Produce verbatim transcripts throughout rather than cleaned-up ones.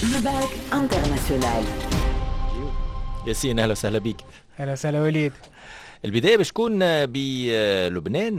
نبات انترناسيونال. ياسين اهلا وسهلا بك. اهلا وسهلا وليد. البداية باش تكون بلبنان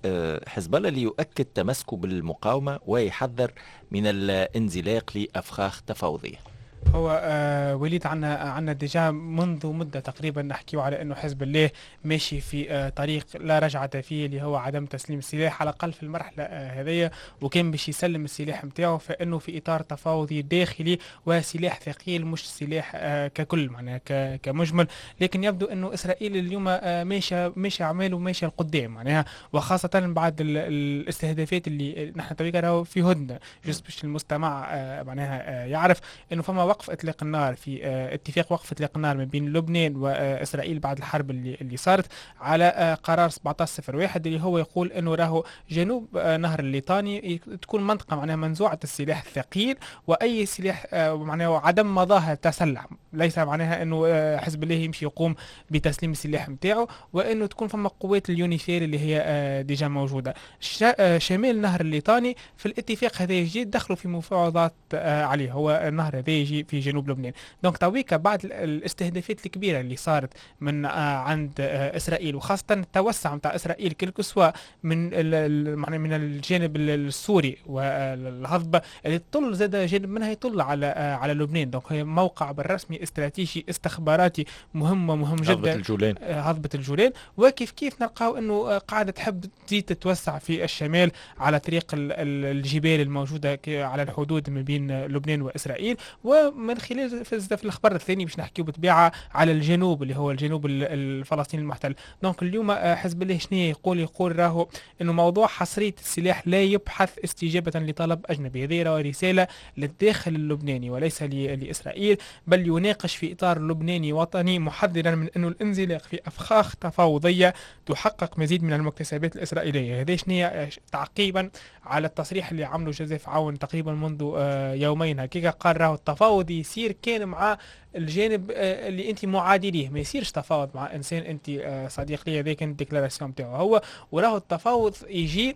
وحزب الله ليؤكد تمسكه بالمقاومة ويحذر من الانزلاق لأفخاخ تفاوضية. هو آه وليد عنا عنا ديجا منذ مده تقريبا نحكيو على انه حزب الله ماشي في آه طريق لا رجعه فيه، اللي هو عدم تسليم السلاح على الاقل في المرحله آه هذية، وكان باش يسلم السلاح نتاعو فانه في اطار تفاوضي داخلي وسلاح ثقيل مش سلاح آه ككل معناها كمجمل. لكن يبدو انه اسرائيل اليوم آه ماشي ماشي اعماله ماشي القدام معناها، وخاصه بعد الاستهدافات اللي نحن تويكا راهو في هدنه جست باش المستمع آه معناها آه يعرف انه فما وقف اطلاق النار في اه اتفاق وقف اطلاق النار ما بين لبنان واسرائيل بعد الحرب اللي اللي صارت على اه قرار سبعة عشر صفر واحد اللي هو يقول انه راهو جنوب اه نهر الليطاني تكون منطقه معناها منزوعه السلاح الثقيل، واي سلاح اه معناها عدم مضاها تسلح، ليس معناها انه اه حزب الله يمشي يقوم بتسليم السلاح نتاعو، وانه تكون فما قوات اليونيفير اللي هي اه ديجا موجوده اه شمال نهر الليطاني. في الاتفاق هذا الجديد دخلوا في مفاوضات اه عليه، هو النهر هذا يجي في جنوب لبنان. دونك تويكا بعد الاستهدافات الكبيره اللي صارت من آه عند آه اسرائيل، وخاصه التوسع نتاع اسرائيل كل سواء من معنى من الجانب السوري والهضبه اللي تطل زاد جانب منها يطل على آه على لبنان. دونك هي موقع بالرسمي استراتيجي استخباراتي مهم ومهم جدا، هضبه الجولان. آه هضبه الجولان. وكيف كيف نلقاو انه آه قاعده تحب تزيد تتوسع في الشمال على طريق الجبال الموجوده على الحدود ما بين لبنان واسرائيل، ومن خلال في الخبر الثاني باش نحكيو بطبيعه على الجنوب اللي هو الجنوب الفلسطيني المحتل. دونك اليوم حزب الله شنو يقول؟ يقول راهو انه موضوع حصريه السلاح لا يبحث استجابه لطلب اجنبي، هذه راهو رساله للداخل اللبناني وليس لاسرائيل، بل يناقش في اطار لبناني وطني محذرا من انه الانزلاق في افخاخ تفاوضيه تحقق مزيد من المكتسبات الاسرائيليه. هذا شنو تعقيبا على التصريح اللي عمله جوزيف عون تقريبا منذ يومين هكذا، قال راهو التفاوض يصير كان مع الجانب اللي انت معادي ليه، ما يصيرش تفاوض مع انسان انت صديق ليه. هذه كانت الديكلاراسيون نتاعو هو، وراهو التفاوض يجي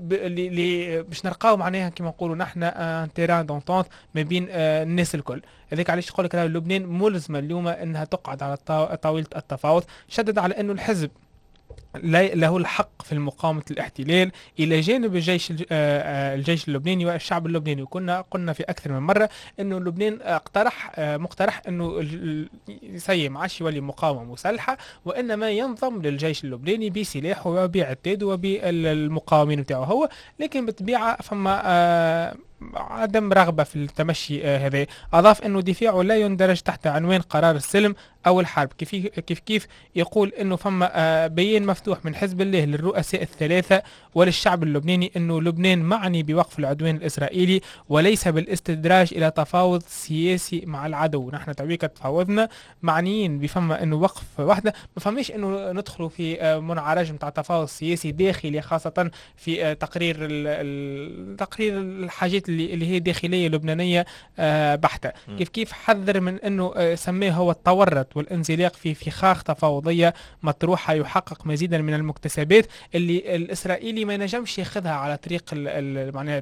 اللي باش نلقاو معناها كما نقولوا نحن ان تيران دونتونت ما بين الناس الكل. هذاك علاش يقول لك لبنان ملزمه اليوم انها تقعد على طاوله التفاوض. شدد على انه الحزب له الحق في مقاومة الاحتلال إلى جانب الجيش الجيش اللبناني والشعب اللبناني. وكنا قلنا في أكثر من مرة أنه لبنان اقترح مقترح أنه سي ما عادش يولي مقاومة مسلحة، وإنما ينضم للجيش اللبناني بسلاحه وبعتاده وبالمقاومين بتاعه هو. لكن بالطبيعة فما عدم رغبة في التمشي آه هذا. أضاف أنه دفاعه لا يندرج تحت عنوان قرار السلم أو الحرب. كيف كيف كيف يقول أنه فما آه بيان مفتوح من حزب الله للرؤساء الثلاثة وللشعب اللبناني أنه لبنان معني بوقف العدوان الإسرائيلي وليس بالاستدراج إلى تفاوض سياسي مع العدو. نحن تويكا تفاوضنا معنيين بفما أنه وقف وحدة، ما فماش أنه ندخلوا في آه منعرج متاع تفاوض سياسي داخلي، خاصة في آه تقرير تقرير الحاجات اللي اللي هي داخليه لبنانيه آه بحته. م. كيف كيف حذر من انه آه سماه هو التورط والانزلاق في فخاخ تفاوضيه مطروحه يحقق مزيدا من المكتسبات اللي الاسرائيلي ما نجمش ياخذها على طريق معناها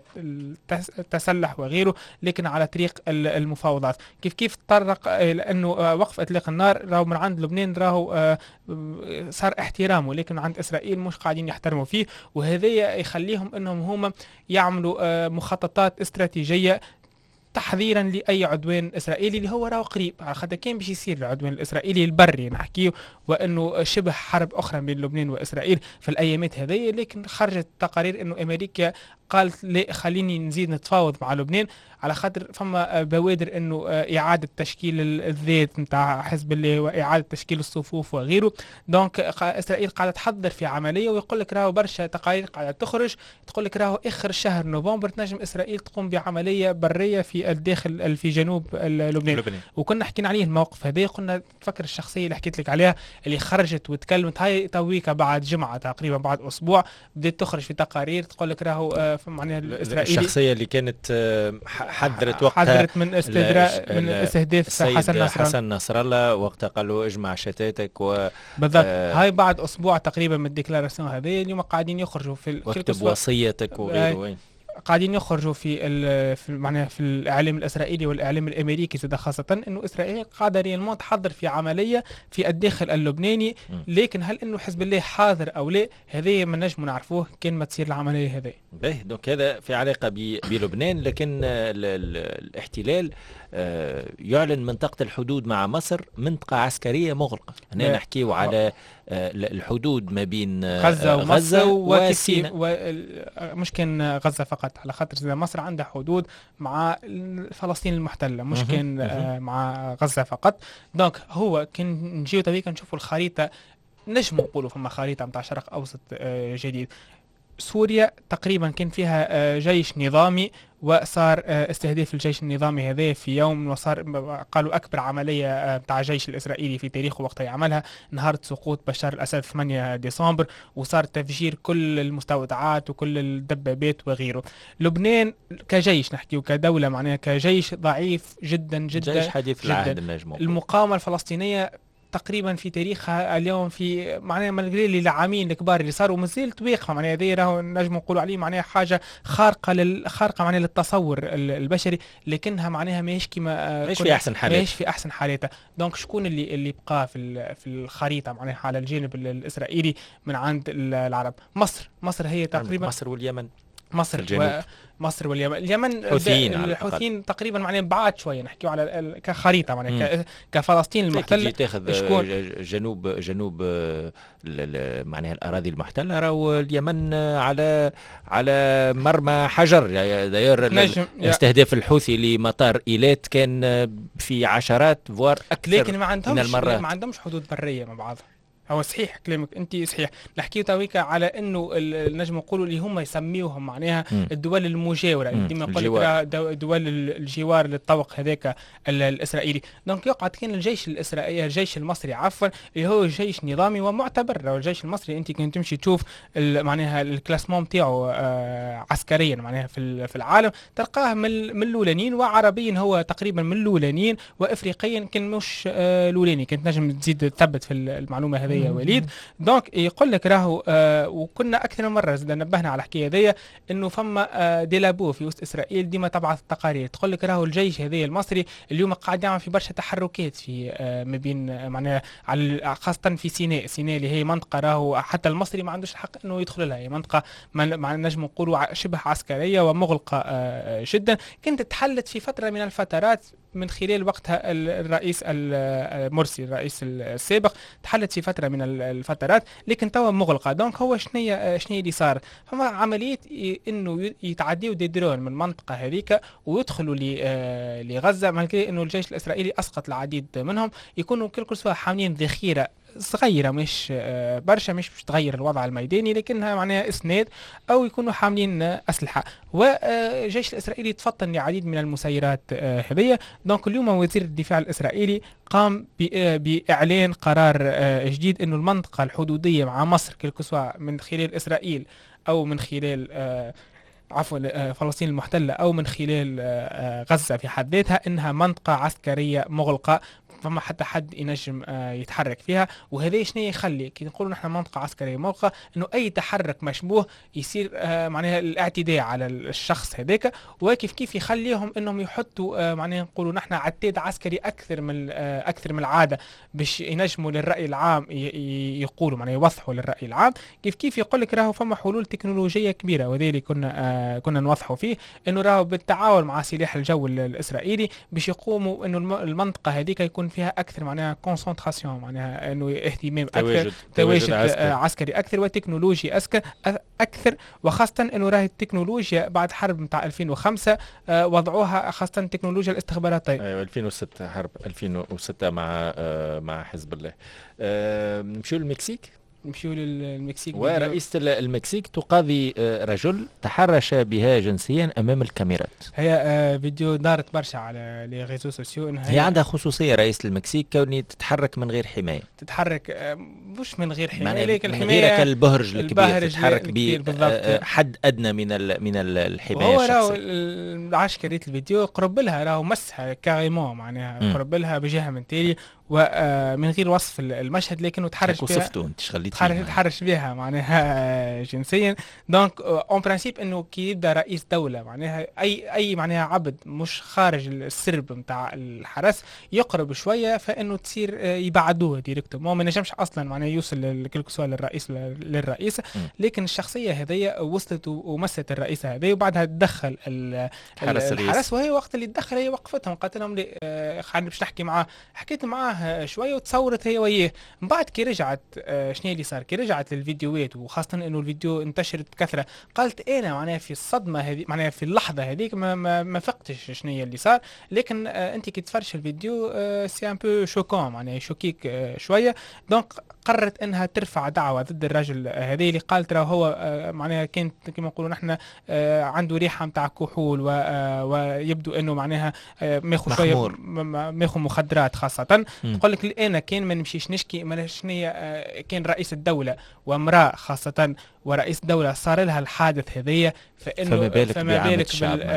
التسلح وغيره، لكن على طريق المفاوضات. كيف كيف تطرق الى انه آه وقف اطلاق النار راهو من عند لبنان راهو آه صار احترامه، لكن عند اسرائيل مش قاعدين يحترموا فيه، وهذا يخليهم انهم هم يعملوا آه مخططات استراتيجية تحذيرا لاي عدوان اسرائيلي اللي هو راه قريب، على خاطر كان باش يصير العدوان الاسرائيلي البري نحكيه، وانه شبه حرب اخرى بين لبنان واسرائيل في الايامات هذه. لكن خرجت تقارير انه امريكا قالت لا خليني نزيد نتفاوض مع لبنان على خاطر فما بوادر انه اعاده تشكيل الذات نتاع حزب الله واعاده تشكيل الصفوف وغيره. دونك اسرائيل قاعده تحضر في عمليه، ويقول لك راهو برشا تقارير قاعده تخرج تقول لك راهو اخر شهر نوفمبر تنجم اسرائيل تقوم بعمليه بريه في الداخل في جنوب لبنان. وكنا حكينا عليه الموقف هذا، قلنا تفكر الشخصيه اللي حكيت لك عليها اللي خرجت وتكلمت هاي تويكا بعد جمعه تقريبا بعد اسبوع بدات تخرج في تقارير تقول لك راهو معناها الاسرائيلي الشخصية اللي كانت حذرت وقتها حذرت من استدراء من استهداف حسن نصر حسن نصر الله، وقتها قالوا اجمع شتاتك و بالضبط. آه هاي بعد اسبوع تقريبا من الديكلاراسيون هذه اليوم قاعدين يخرجوا في واكتب وصيتك وغيره. وين قاعدين يخرجوا في ال في معناها في الاعلام الاسرائيلي والاعلام الامريكي زاد خاصه انه اسرائيل قاعده ريالمون تحضر في عمليه في الداخل اللبناني، لكن هل انه حزب الله حاضر او لا هذا ما نجم نعرفوه كان ما تصير العمليه هذه. باهي دونك هذا في علاقه بلبنان، لكن ال ال الاحتلال آه يعلن منطقه الحدود مع مصر منطقه عسكريه مغلقه. هنا نحكيو على آه الحدود ما بين غزه آه ومصر وسيناء، مش كان غزه فقط، على خاطر مصر عندها حدود مع فلسطين المحتله، مش كان آه مع غزه فقط. دونك هو كان نجيو تويكا نشوفوا الخريطه، نجم نقولوا فما خريطه نتاع شرق اوسط آه جديد. سوريا تقريبا كان فيها جيش نظامي، وصار استهداف الجيش النظامي هذا في يوم، وصار قالوا أكبر عملية بتاع الجيش الإسرائيلي في تاريخه وقتها يعملها نهار سقوط بشار الأسد ثمانية ديسمبر، وصار تفجير كل المستودعات وكل الدبابات وغيره. لبنان كجيش نحكي وكدولة معناها كجيش ضعيف جدا جدا، جيش حديث العهد النجم. المقاومة الفلسطينية تقريبا في تاريخها اليوم في معناها مالغري اللي العامين الكبار اللي صاروا مازالت واقفه، معناها هذه راهو نجم نقولوا عليه معناها حاجه خارقه للخارقه معناها للتصور البشري، لكنها معناها ماهيش كيما ماهيش في احسن حالاتها، ماهيش في احسن حالاتها. دونك شكون اللي اللي بقى في في الخريطه معناها على الجانب الاسرائيلي من عند العرب؟ مصر. مصر هي تقريبا مصر واليمن. مصر و... مصر واليمن. اليمن الحوثيين الحوثيين تقريبا معناها بعاد شويه نحكيو على ال... كخريطه معناها ك... كفلسطين المحتله. تاخذ جنوب جنوب معناها الاراضي المحتله، راهو اليمن على على مرمى حجر. داير استهداف الحوثي لمطار ايلات كان في عشرات فوار اكثر، لكن ما عندهمش ما عندهمش حدود بريه مع بعضها. هو صحيح كلامك انت صحيح، نحكيو تويكا على انه النجم نقولوا اللي هم يسميوهم معناها م. الدول المجاوره، ديما نقول لك دول الجوار للطوق هذاك الاسرائيلي. دونك يقعد كان الجيش الاسرائيلي الجيش المصري عفوا اللي هو جيش نظامي ومعتبر. الجيش المصري انت كنت تمشي تشوف معناها الكلاسمون نتاعو آه عسكريا معناها في في العالم تلقاه من من الاولانيين، وعربيا هو تقريبا من الاولانيين، وافريقيا كان مش آه الاولاني. كنت نجم تزيد تثبت في المعلومه هذه يا وليد. دونك يقول لك راهو آه وكنا اكثر من مره زاد نبهنا على الحكايه هذيا انه فما آه ديلابو في وسط اسرائيل ديما تبعث التقارير تقول لك راهو الجيش هذا المصري اليوم قاعد يعمل في برشا تحركات في آه ما بين آه معناها على خاصه في سيناء. سيناء اللي هي منطقه راهو حتى المصري ما عندوش الحق انه يدخل لها، هي منطقه مع نجم نقولوا شبه عسكريه ومغلقه آه جدا. كانت تحلت في فتره من الفترات من خلال وقتها الرئيس المرسي الرئيس السابق، تحلت في فتره من الفترات لكن توا مغلقه. دونك هو شنية شنية اللي صار؟ فما عمليه انه يتعديوا دي درون من المنطقه هذيك ويدخلوا لغزه، مع انه الجيش الاسرائيلي اسقط العديد منهم، يكونوا كل سواء حاملين ذخيره صغيره مش برشا، مش باش تغير الوضع الميداني لكنها معناها اسناد، او يكونوا حاملين اسلحه. والجيش الاسرائيلي تفطن لعديد من المسيرات هذية. دونك اليوم وزير الدفاع الاسرائيلي قام باعلان قرار جديد انه المنطقه الحدوديه مع مصر كل من خلال اسرائيل او من خلال عفوا فلسطين المحتله او من خلال غزه في حد ذاتها انها منطقه عسكريه مغلقه، فما حتى حد ينجم يتحرك فيها. وهذا شنو يخلي كي نقولوا نحن منطقه عسكريه مغلقه انه اي تحرك مشبوه يصير معناها الاعتداء على الشخص هذاك، وكيف كيف يخليهم انهم يحطوا معناها نقولوا نحن عتاد عسكري اكثر من اكثر من العاده باش ينجموا للراي العام يقولوا معناها يوضحوا للراي العام. كيف كيف يقول لك راهو فما حلول تكنولوجيه كبيره، وهذا اللي كنا كنا نوضحوا فيه انه راهو بالتعاون مع سلاح الجو الاسرائيلي باش يقوموا انه المنطقه هذيك يكون فيها اكثر معناها كونسنتراسيون، معناها انه اهتمام اكثر، تواجد, تواجد عسكري. عسكري اكثر وتكنولوجيا اكثر، وخاصه انه راهي التكنولوجيا بعد حرب نتاع ألفين وخمسة آه وضعوها خاصه تكنولوجيا الاستخباراتيه. ايوه ألفين وستة حرب ألفين وستة مع آه مع حزب الله. آه نمشيو للمكسيك. نمشيو للمكسيك. ورئيسة المكسيك تقاضي رجل تحرش بها جنسيا امام الكاميرات. هي فيديو دارت برشا على لي ريزو سوسيو. هي, هي عندها خصوصية رئيسة المكسيك كوني تتحرك من غير حماية. تتحرك مش من غير حماية لكن الحماية غير كالبهرج الكبير تتحرك بحد ادنى من من الحماية الشخصية. هو راهو عاش كريت الفيديو قرب لها راهو مسها كاريمون معناها قرب لها بجهة من تالي ومن غير وصف المشهد لكنه تحرش بها وصفته انت خليت تحرش, تحرش بها معناها جنسيا. دونك اون برانسيب انه كي يبدا رئيس دوله معناها اي اي معناها عبد مش خارج السرب نتاع الحرس يقرب شويه فانه تصير يبعدوه ديريكتو، ما نجمش اصلا معناها يوصل لكل سؤال للرئيس للرئيس، لكن الشخصيه هذيا وصلت ومست الرئيسه هذه وبعدها تدخل الحرس, الحرس وهي وقت اللي تدخل هي وقفتهم قالت لهم لي آه خلينا باش نحكي معاه، حكيت معاه شويه وتصورت هي وياه. من بعد كي رجعت آه شنو اللي صار كي رجعت للفيديوهات وخاصه انه الفيديو انتشرت كثره، قالت انا معناها في الصدمه هذه معناها في اللحظه هذيك ما ما, ما فقتش شنو هي اللي صار، لكن آه انت كي تفرج الفيديو آه سي ان بو شوكون معناها يشوكيك آه شويه. دونك قررت انها ترفع دعوه ضد الرجل هذه اللي قالت راه هو آه معناها كانت كما نقولوا نحن آه عنده ريحه نتاع كحول ويبدو انه معناها آه ماخذ شويه ماخذ مخدرات خاصه. تقول لك انا كان ما نمشيش نشكي ما شنو آه كان رئيس الدوله وامراه خاصه ورئيس دولة صار لها الحادث هذية فإنه فما بالك, فما بالك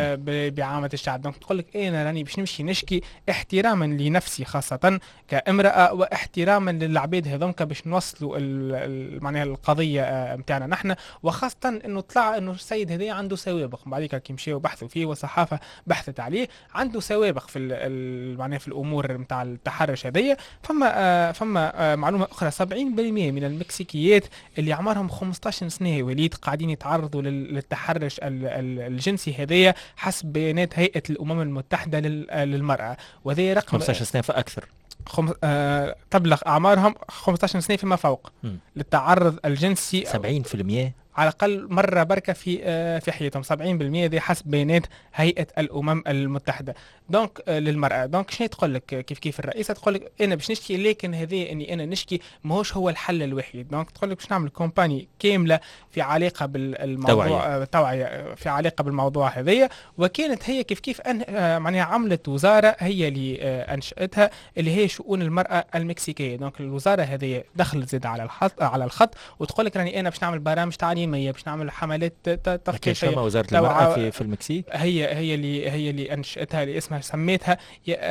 بعامة الشعب. دونك تقول لك أنا راني باش نمشي نشكي احتراما لنفسي خاصة كامرأة واحتراما للعباد هذونك باش نوصلوا معناها القضية متاعنا نحن، وخاصة إنه طلع إنه السيد هذا عنده سوابق بعديك كي مشيوا بحثوا فيه والصحافة بحثت عليه عنده سوابق في معناها في الأمور متاع التحرش هذية. فما فما معلومة أخرى سبعين بالمئة من المكسيكيات اللي عمرهم خمسطاش سنة وليد قاعدين يتعرضوا للتحرش الجنسي هذية حسب بيانات هيئة الأمم المتحدة للمرأة، وهذا رقم خمسطاش سنة فأكثر. خم... آه... تبلغ أعمارهم خمسطاش سنة فيما فوق م. للتعرض الجنسي سبعين في المئة على الأقل مرة بركة في آه في حياتهم سبعين بالمئة دي حسب بيانات هيئة الأمم المتحدة. دونك آه للمرأة دونك شنو تقول لك كيف كيف الرئيسة تقول لك أنا باش نشكي، لكن هذه إني أنا نشكي ماهوش هو الحل الوحيد. دونك تقول لك باش نعمل كومباني كاملة في علاقة بالموضوع توعية آه في علاقة بالموضوع هذية. وكانت هي كيف كيف أن آه معناها عملت وزارة هي اللي آه أنشأتها اللي هي شؤون المرأة المكسيكية. دونك الوزارة هذه دخلت زيد على الخط على الخط وتقول لك راني أنا باش نعمل برامج تعليم باش نعمل حملات تثقيفيه. كما وزاره المراه في في المكسيك هي هي اللي هي اللي انشاتها اللي اسمها سميتها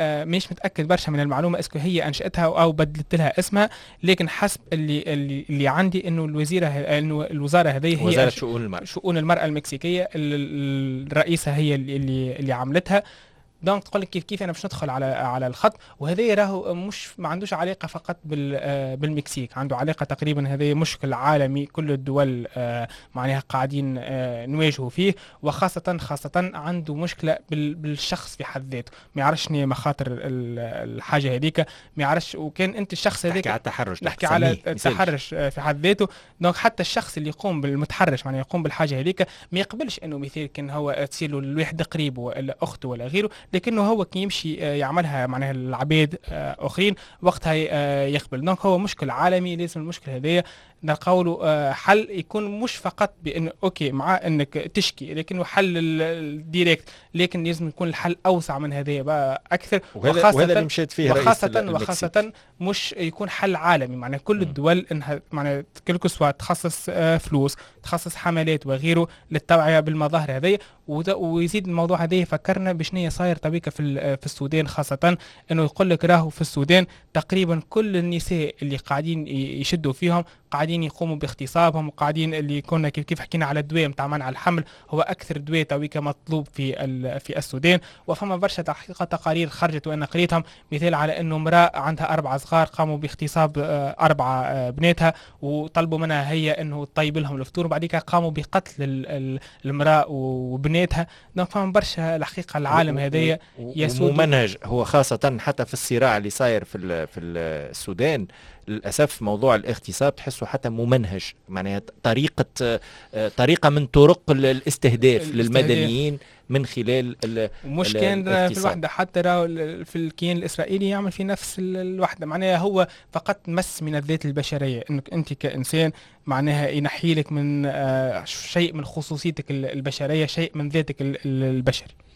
مش متاكد برشا من المعلومه اسكو هي انشاتها او بدلت لها اسمها، لكن حسب اللي اللي, اللي عندي انه الوزيره انه الوزاره هذه هي وزاره شؤون المراه شؤون المراه المكسيكيه الرئيسه هي اللي اللي, اللي عملتها. دونك تقول لك كيف كيف انا باش ندخل على على الخط، وهذا راهو مش ما عندوش علاقه فقط بالمكسيك، عنده علاقه تقريبا هذا مشكل عالمي كل الدول معناها قاعدين نواجهوا فيه، وخاصه خاصه عنده مشكله بالشخص في حد ذاته، ما يعرفش شنو مخاطر الحاجه هذيك، ما يعرفش. وكان انت الشخص هذاك نحكي على التحرش نحكي على التحرش في حد ذاته. دونك حتى الشخص اللي يقوم بالمتحرش معناها يقوم بالحاجه هذيك ما يقبلش انه مثال كان هو تصير له الواحد قريب ولا اخته ولا غيره، لكنه هو كي يمشي يعملها معناها العباد اخرين وقتها يقبل. دونك هو مشكل عالمي، لازم المشكل هذايا نلقاو له حل يكون مش فقط بانه اوكي مع انك تشكي لكنه حل الديريكت، لكن لازم يكون الحل اوسع من هذايا بقى اكثر. وهذا وخاصة اللي مشيت فيه وخاصة وخاصة مش يكون حل عالمي معناها كل الدول انها معناها كل كسوة تخصص فلوس تخصص حملات وغيره للتوعية بالمظاهر هذه. ويزيد الموضوع هذا فكرنا بشنية صاير طبيعة في في السودان، خاصة انه يقول لك راهو في السودان تقريبا كل النساء اللي قاعدين يشدوا فيهم قاعدين يقوموا باغتصابهم، وقاعدين اللي كنا كيف كيف حكينا على الدواء نتاع منع الحمل هو اكثر دواء تويكا مطلوب في في السودان. وفما برشا تحقيق تقارير خرجت وانا قريتهم، مثال على انه امراه عندها اربع صغار قاموا باغتصاب اربعه بناتها وطلبوا منها هي انه تطيب لهم الفطور، وبعديك قاموا بقتل المراه وبناتها. دونك فما برشا الحقيقه العالم هذايا يسود ممنهج، هو خاصه حتى في الصراع اللي صاير في في السودان للأسف موضوع الاغتصاب تحسه حتى ممنهج، معناها طريقة طريقة من طرق الاستهداف للمدنيين من خلال مش كان في الوحدة حتى في الكيان الإسرائيلي يعمل في نفس الوحدة، معناها هو فقط مس من الذات البشرية، انك انت كإنسان معناها ينحي لك من شيء من خصوصيتك البشرية، شيء من ذاتك البشري.